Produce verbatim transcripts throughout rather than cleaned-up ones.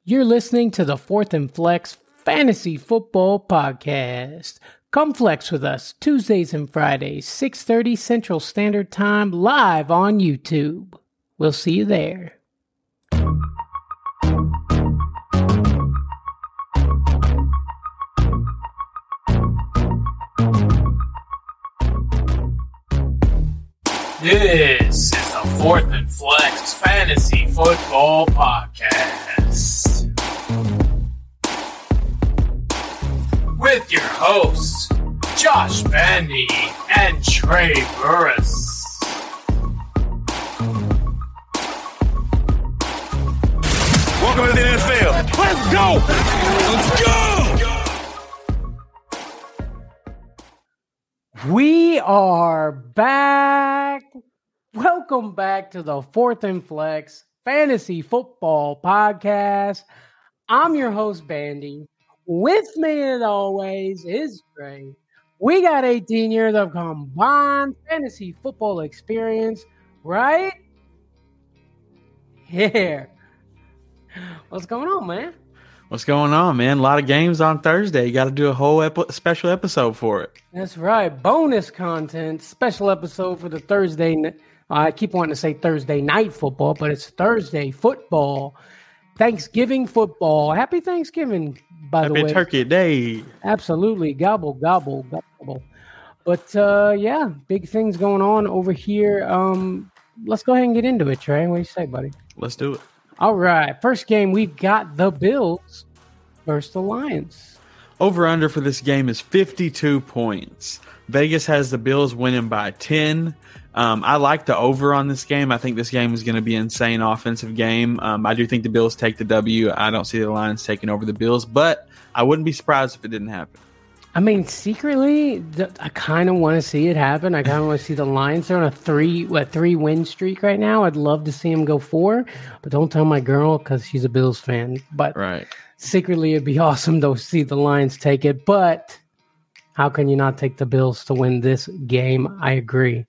You're listening to the Fourth and Flex Fantasy Football Podcast. Come flex with us Tuesdays and Fridays, six thirty Central Standard Time, live on YouTube. We'll see you there. This is the Fourth and Flex Fantasy Football Podcast. With your hosts, Josh Bandy and Trey Burris. Welcome to the N F L. Let's go! Let's go! We are back. Welcome back to the Fourth and Flex Fantasy Football Podcast. I'm your host, Bandy. With me, as always, is Trey. We got eighteen years of combined fantasy football experience, right? Here. What's going on, man? What's going on, man? A lot of games on Thursday. You got to do a whole ep- special episode for it. That's right. Bonus content, special episode for the Thursday. I keep wanting to say Thursday night football, but it's Thursday football. Thanksgiving football. Happy Thanksgiving, by Happy the way. Happy Turkey Day. Absolutely. Gobble, gobble, gobble. But, uh, yeah, big things going on over here. Um, let's go ahead and get into it, Trey. What do you say, buddy? Let's do it. All right. First game, we've got the Bills versus the Lions. Over-under for this game is fifty-two points. Vegas has the Bills winning by ten. Um, I like the over on this game. I think this game is going to be an insane offensive game. Um, I do think the Bills take the W. I don't see the Lions taking over the Bills, but I wouldn't be surprised if it didn't happen. I mean, secretly, th- I kind of want to see it happen. I kind of want to see the Lions. They're on a three, what, three win streak right now. I'd love to see them go four, but don't tell my girl because she's a Bills fan. But right. Secretly, it'd be awesome to see the Lions take it. But how can you not take the Bills to win this game? I agree.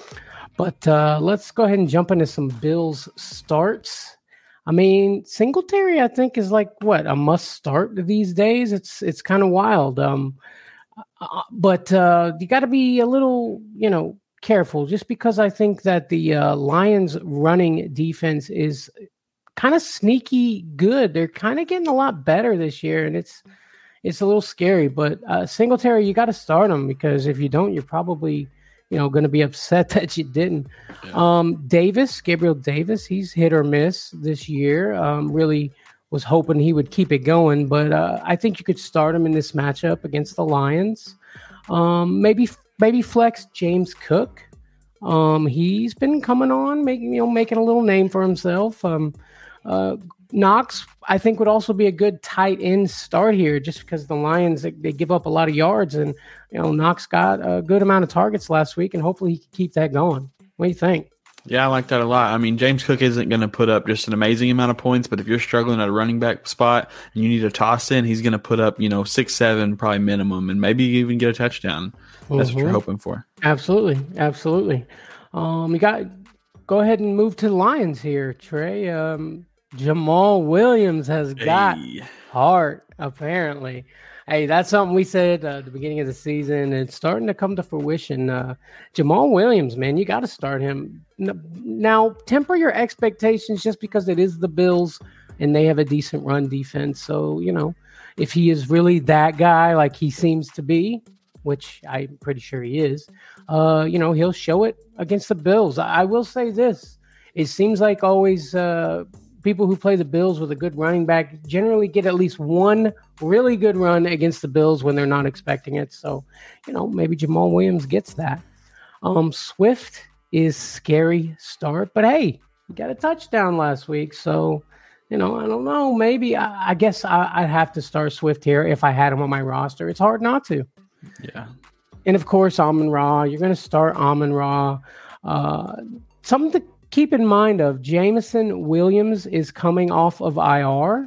But uh, let's go ahead and jump into some Bills starts. I mean, Singletary, I think, is like, what, a must start these days? It's it's kind of wild. Um, uh, but uh, you got to be a little, you know, careful, just because I think that the uh, Lions running defense is kind of sneaky good. They're kind of getting a lot better this year, and it's it's a little scary. But uh, Singletary, you got to start him, because if you don't, you're probably, you know, going to be upset that you didn't. Yeah. Um, Davis, Gabriel Davis, he's hit or miss this year. Um, really was hoping he would keep it going, but uh, I think you could start him in this matchup against the Lions. Um, maybe maybe flex James Cook. Um, he's been coming on, making you know making a little name for himself. Um, uh, Knox, I think, would also be a good tight end start here, just because the Lions, they, they give up a lot of yards, and you know Knox got a good amount of targets last week, and hopefully he can keep that going. What do you think? Yeah, I like that a lot. I mean, James Cook isn't going to put up just an amazing amount of points, but if you're struggling at a running back spot and you need a toss in, he's going to put up, you know, six, seven, probably minimum, and maybe even get a touchdown. That's mm-hmm. what you're hoping for. Absolutely, absolutely. Um, you got go ahead and move to the Lions here, Trey. Um, Jamal Williams has got hey. heart, apparently. Hey, that's something we said uh, at the beginning of the season, and it's starting to come to fruition. Uh, Jamal Williams, man, you got to start him. Now, temper your expectations just because it is the Bills, and they have a decent run defense. So, you know, if he is really that guy like he seems to be, which I'm pretty sure he is, uh, you know, he'll show it against the Bills. I, I will say this. It seems like always uh, – people who play the Bills with a good running back generally get at least one really good run against the Bills when they're not expecting it. So, you know, maybe Jamal Williams gets that. Um, Swift is scary start, but hey, he got a touchdown last week. So, you know, I don't know. Maybe I, I guess I, I'd have to start Swift here if I had him on my roster. It's hard not to. Yeah. And of course, Amon-Ra. You're going to start Amon-Ra. Uh, something to keep in mind of Jameson Williams is coming off of I R.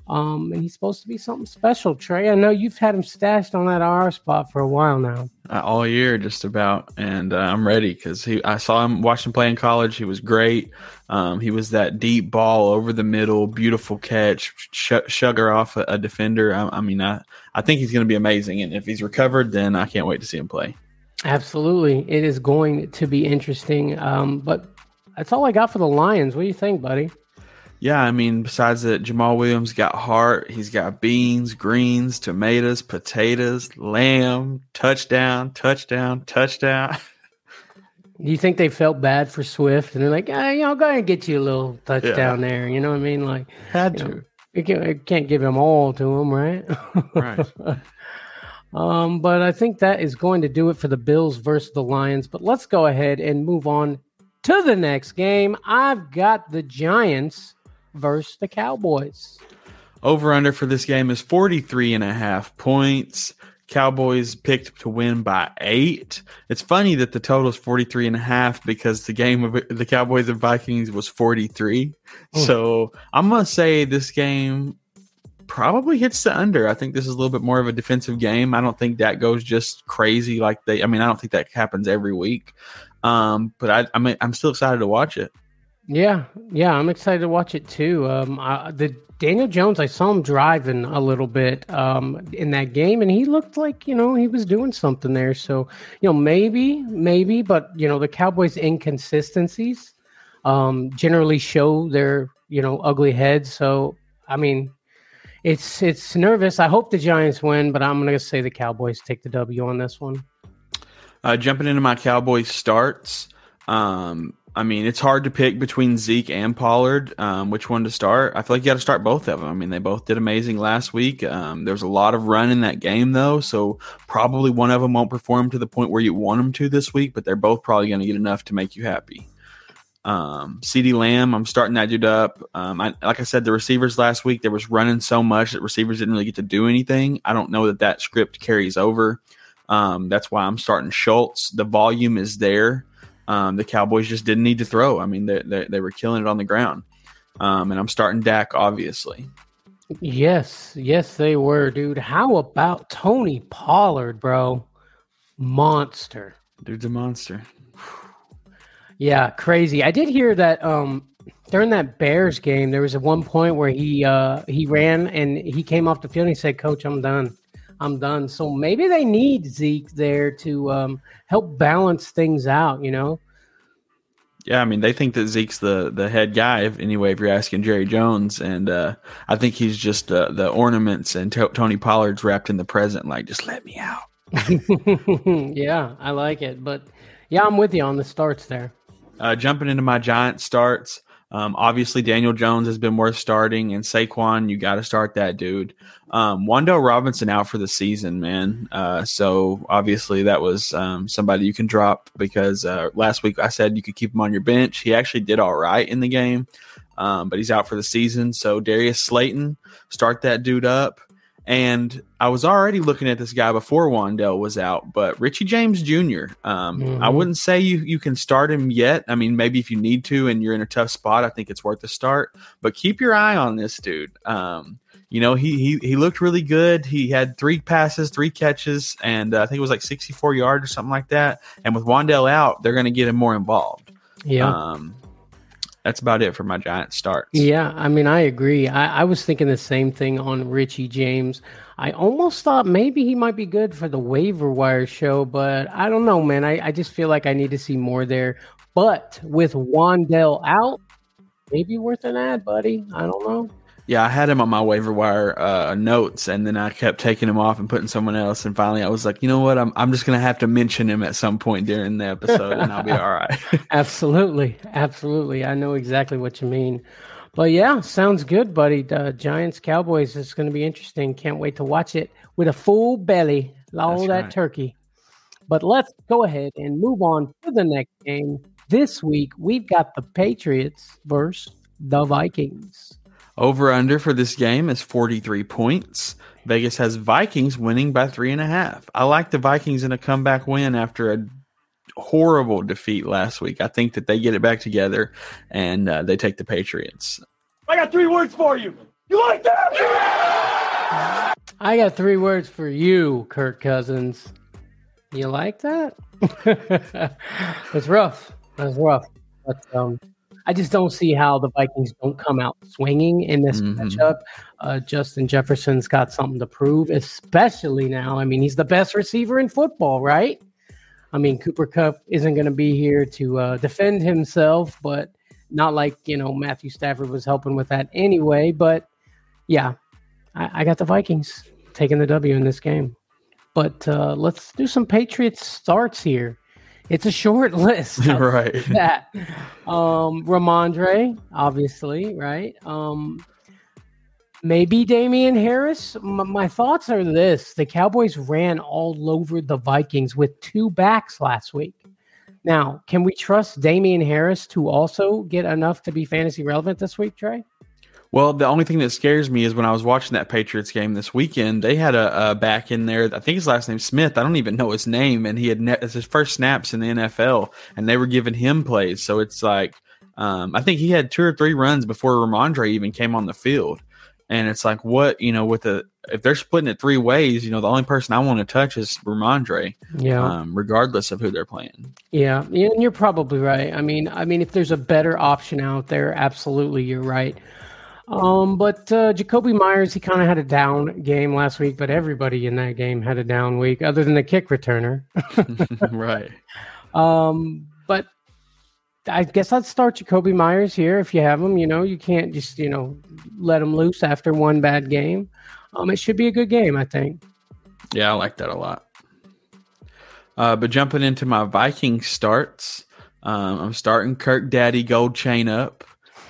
Um, and he's supposed to be something special, Trey. I know you've had him stashed on that I R spot for a while now. Uh, all year, just about, and uh, I'm ready because he. I saw him, watched him play in college. He was great. Um, he was that deep ball over the middle, beautiful catch, sh- sugar off a, a defender. I, I mean, I, I think he's going to be amazing, and if he's recovered, then I can't wait to see him play. Absolutely, it is going to be interesting. Um, but that's all I got for the Lions. What do you think, buddy? Yeah, I mean, besides that, Jamal Williams got heart. He's got beans, greens, tomatoes, potatoes, lamb, touchdown, touchdown, touchdown. Do you think they felt bad for Swift? And they're like, ah, you know, go ahead and get you a little touchdown yeah. there. You know what I mean? Like, had you to. Know, you can't, you can't give him all to him, right? Right. um, but I think that is going to do it for the Bills versus the Lions. But let's go ahead and move on to the next game. I've got the Giants versus the Cowboys. Over under for this game is forty-three and a half points. Cowboys picked to win by eight. It's funny that the total is forty-three and a half because the game of the Cowboys and Vikings was forty-three. Mm. So I'm going to say this game probably hits the under. I think this is a little bit more of a defensive game. I don't think that goes just crazy like they, I mean, I don't think that happens every week. Um, but I, I mean, I'm still excited to watch it. Yeah, yeah, I'm excited to watch it too. Um, I, the Daniel Jones, I saw him driving a little bit um, in that game, and he looked like, you know, he was doing something there. So, you know, maybe, maybe, but, you know, the Cowboys' inconsistencies um, generally show their, you know, ugly heads. So, I mean, it's it's nervous. I hope the Giants win, but I'm going to say the Cowboys take the W on this one. Uh, jumping into my Cowboys starts, um, I mean, it's hard to pick between Zeke and Pollard, um, which one to start. I feel like you got to start both of them. I mean, they both did amazing last week. Um, there was a lot of run in that game, though, so probably one of them won't perform to the point where you want them to this week, but they're both probably going to get enough to make you happy. Um, CeeDee Lamb, I'm starting that dude up. Um, I, like I said, the receivers last week, there was running so much that receivers didn't really get to do anything. I don't know that that script carries over. Um, that's why I'm starting Schultz. The volume is there. Um, the Cowboys just didn't need to throw. I mean, they, they, they were killing it on the ground. Um, and I'm starting Dak, obviously. Yes, yes, they were, dude. How about Tony Pollard, bro? Monster. Dude's a monster. Yeah, crazy. I did hear that um, during that Bears game, there was at one point where he uh, he ran and he came off the field and he said, "Coach, I'm done. I'm done." So maybe they need Zeke there to um, help balance things out, you know? Yeah, I mean, they think that Zeke's the, the head guy, if, anyway, if you're asking Jerry Jones. And uh, I think he's just uh, the ornaments, and t- Tony Pollard's wrapped in the present, like, just let me out. Yeah, I like it. But, yeah, I'm with you on the starts there. Uh, jumping into my Giants starts, um, obviously Daniel Jones has been worth starting, and Saquon, you got to start that dude. Um, Wan'Dale Robinson out for the season, man. Uh, so obviously that was um, somebody you can drop because uh, last week I said you could keep him on your bench. He actually did all right in the game, um, but he's out for the season. So Darius Slayton, start that dude up. And I was already looking at this guy before Wan'Dale was out, but Richie James Junior Um, mm-hmm. I wouldn't say you, you can start him yet. I mean, maybe if you need to and you're in a tough spot, I think it's worth a start. But keep your eye on this dude. Um, you know, he he he looked really good. He had three passes, three catches, and uh, I think it was like sixty-four yards or something like that. And with Wan'Dale out, they're going to get him more involved. Yeah. Um, that's about it for my Giants starts. Yeah, I mean, I agree. I, I was thinking the same thing on Richie James. I almost thought maybe he might be good for the waiver wire show, but I don't know, man. I, I just feel like I need to see more there. But with Wan'Dale out, maybe worth an ad, buddy. I don't know. Yeah, I had him on my waiver wire uh, notes, and then I kept taking him off and putting someone else. And finally, I was like, you know what? I'm I'm just going to have to mention him at some point during the episode, and I'll be all right. Absolutely. Absolutely. I know exactly what you mean. But yeah, sounds good, buddy. The Giants Cowboys is going to be interesting. Can't wait to watch it with a full belly, all That's that right. turkey. But let's go ahead and move on to the next game. This week, we've got the Patriots versus the Vikings. Over under for this game is forty-three points. Vegas has Vikings winning by three and a half. I like the Vikings in a comeback win after a horrible defeat last week. I think that they get it back together and uh, they take the Patriots. I got three words for you. You like that? I got three words for you, Kirk Cousins. You like that? It's rough. That's rough. But um, I just don't see how the Vikings don't come out swinging in this mm-hmm. matchup. Uh, Justin Jefferson's got something to prove, especially now. I mean, he's the best receiver in football, right? I mean, Cooper Kupp isn't going to be here to uh, defend himself, but not like, you know, Matthew Stafford was helping with that anyway. But, yeah, I, I got the Vikings taking the W in this game. But uh, let's do some Patriots starts here. It's a short list. Right. That. Um, Ramondre, obviously, right? Um, maybe Damian Harris. M- my thoughts are this. The Cowboys ran all over the Vikings with two backs last week. Now, can we trust Damian Harris to also get enough to be fantasy relevant this week, Trey? Well, the only thing that scares me is when I was watching that Patriots game this weekend, they had a, a back in there. I think his last name's Smith. I don't even know his name. And he had net, it's his first snaps in the N F L, and they were giving him plays. So it's like, um, I think he had two or three runs before Ramondre even came on the field. And it's like, what, you know, with the, if they're splitting it three ways, you know, the only person I want to touch is Ramondre, yeah. um, regardless of who they're playing. Yeah. Yeah. And you're probably right. I mean, I mean, if there's a better option out there, absolutely, you're right. Um, but uh, Jacoby Myers, he kind of had a down game last week, but everybody in that game had a down week other than the kick returner. Right. Um, but I guess I'd start Jacoby Myers here if you have him. You know, you can't just, you know, let him loose after one bad game. Um, it should be a good game, I think. Yeah, I like that a lot. Uh, but jumping into my Viking starts, um, I'm starting Kirk Daddy Gold Chain up.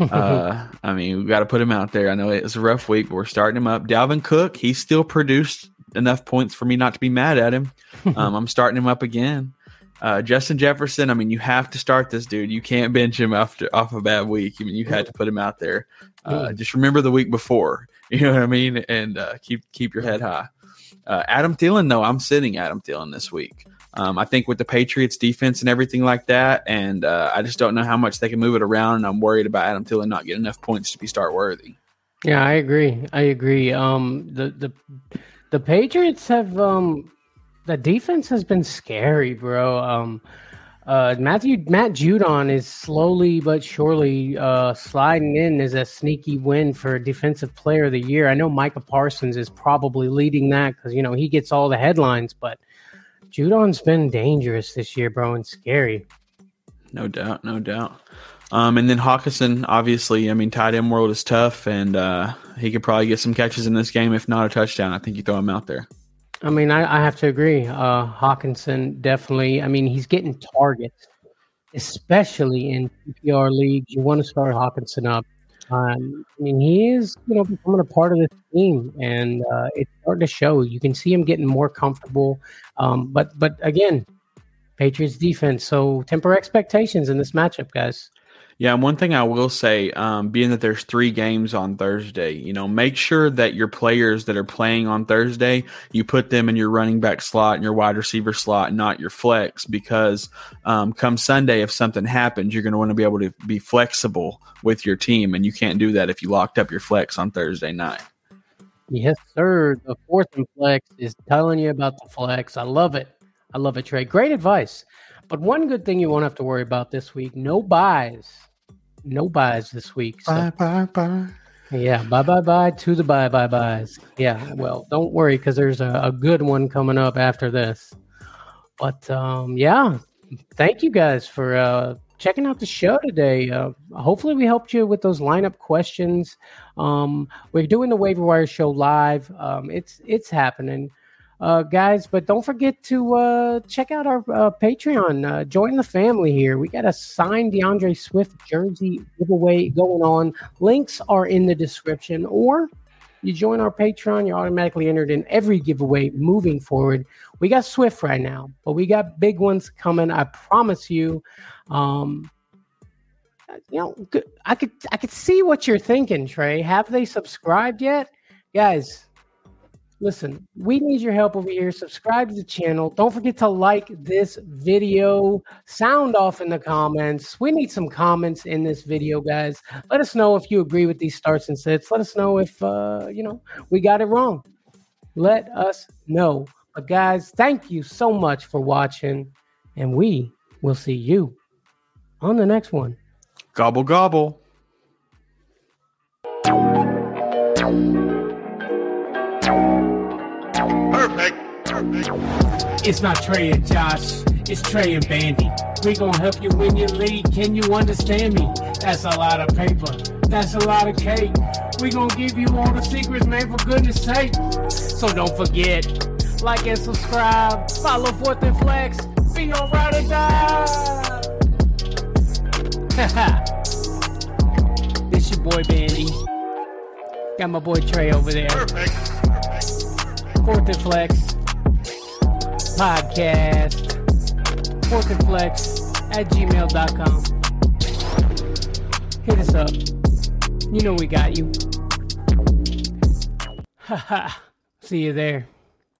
uh, I mean, we've got to put him out there. I know it's a rough week, but we're starting him up. Dalvin Cook, he still produced enough points for me not to be mad at him. Um, I'm starting him up again. Uh, Justin Jefferson, I mean, you have to start this dude. You can't bench him after off a bad week. I mean, you had to put him out there. Uh, just remember the week before, you know what I mean, and uh, keep keep your head high. Uh, Adam Thielen, though, I'm sitting Adam Thielen this week. Um, I think with the Patriots defense and everything like that, and uh, I just don't know how much they can move it around, and I'm worried about Adam Thielen not getting enough points to be start worthy. Yeah, I agree. I agree. Um, the the the Patriots have um, the defense has been scary, bro. Um, uh, Matthew Matt Judon is slowly but surely uh, sliding in as a sneaky win for Defensive Player of the Year. I know Micah Parsons is probably leading that because you know he gets all the headlines, but Judon's been dangerous this year, bro, and scary. No doubt, no doubt. Um, and then Hawkinson, obviously, I mean, tight end world is tough, and uh, he could probably get some catches in this game, if not a touchdown. I think you throw him out there. I mean, I, I have to agree. Uh, Hawkinson, definitely. I mean, he's getting targets, especially in P P R leagues. You want to start Hawkinson up. Um, I mean, he is, you know, becoming a part of this team, and uh, it's starting to show. You can see him getting more comfortable. Um, but, but again, Patriots defense. So temper expectations in this matchup, guys. Yeah, and one thing I will say, um, being that there's three games on Thursday, you know, make sure that your players that are playing on Thursday, you put them in your running back slot and your wide receiver slot, not your flex, because um, come Sunday, if something happens, you're going to want to be able to be flexible with your team, and you can't do that if you locked up your flex on Thursday night. Yes, sir. The fourth and flex is telling you about the flex. I love it. I love it, Trey. Great advice. But one good thing you won't have to worry about this week, no buys. No buys this week. So. Bye, bye, bye. Yeah, bye, bye, bye to the bye, bye, buys. Yeah, well, don't worry because there's a, a good one coming up after this. But, um, yeah, thank you guys for uh, checking out the show today. Uh, hopefully we helped you with those lineup questions. Um, we're doing the Waiver Wire Show live. Um, it's it's happening. Uh, guys, but don't forget to uh, check out our uh, Patreon. Uh, join the family here. We got a signed DeAndre Swift jersey giveaway going on. Links are in the description. Or you join our Patreon, you're automatically entered in every giveaway moving forward. We got Swift right now, but we got big ones coming. I promise you. Um, you know, I could I could see what you're thinking, Trey. Have they subscribed yet, guys? listen, we need your help over here. Subscribe to the channel. Don't forget to like this video. Sound off in the comments. We need some comments in this video, guys. Let us know if you agree with these starts and sits. Let us know if, uh, you know, we got it wrong. Let us know. But, guys, thank you so much for watching, and we will see you on the next one. Gobble, gobble. Perfect. Perfect. It's not Trey and Josh, it's Trey and Bandy. We gonna help you win your league, can you understand me? That's a lot of paper, that's a lot of cake. We gonna give you all the secrets, man, for goodness sake. So don't forget, like and subscribe, follow Fourth and Flex, be your ride or die. This your boy Bandy. Got my boy Trey over there. Perfect. Fourth and Flex podcast. Fourth and Flex at gmail dot com. Hit us up. You know we got you. Haha. See you there.